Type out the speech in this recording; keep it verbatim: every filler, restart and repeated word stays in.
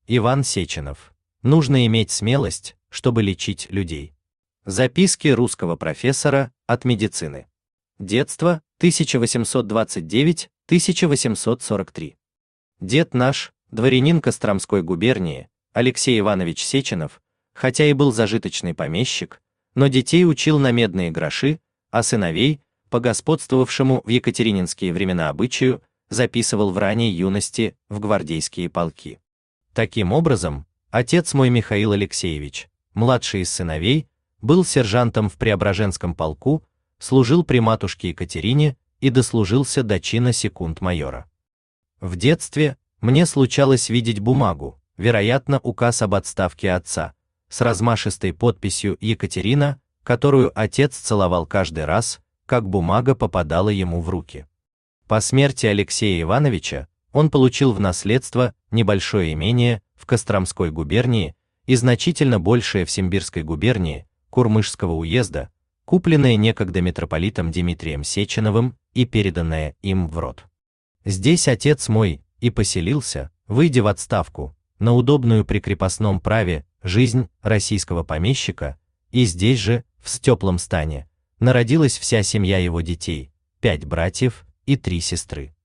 Иван Сеченов. Нужно иметь смелость, чтобы лечить людей. Записки русского профессора от медицины. Детство, тысяча восемьсот двадцать девять — тысяча восемьсот сорок три. Дед наш, дворянин Костромской губернии, Алексей Иванович Сеченов, хотя и был зажиточный помещик, но детей учил на медные гроши, а сыновей, по господствовавшему в екатерининские времена обычаю, записывал в ранней юности в гвардейские полки. Таким образом, отец мой Михаил Алексеевич, младший из сыновей, был сержантом в Преображенском полку, служил при матушке Екатерине и дослужился до чина секунд-майора. В детстве мне случалось видеть бумагу, вероятно, указ об отставке отца, с размашистой подписью «Екатерина», которую отец целовал каждый раз, как бумага попадала ему в руки. По смерти Алексея Ивановича он получил в наследство небольшое имение в Костромской губернии и значительно большее в Симбирской губернии Курмышского уезда, купленное некогда митрополитом Дмитрием Сеченовым и переданное им в род. Здесь отец мой и поселился, выйдя в отставку, на удобную при крепостном праве жизнь российского помещика, и здесь же, в теплом стане, народилась вся семья его детей, пять братьев и три сестры.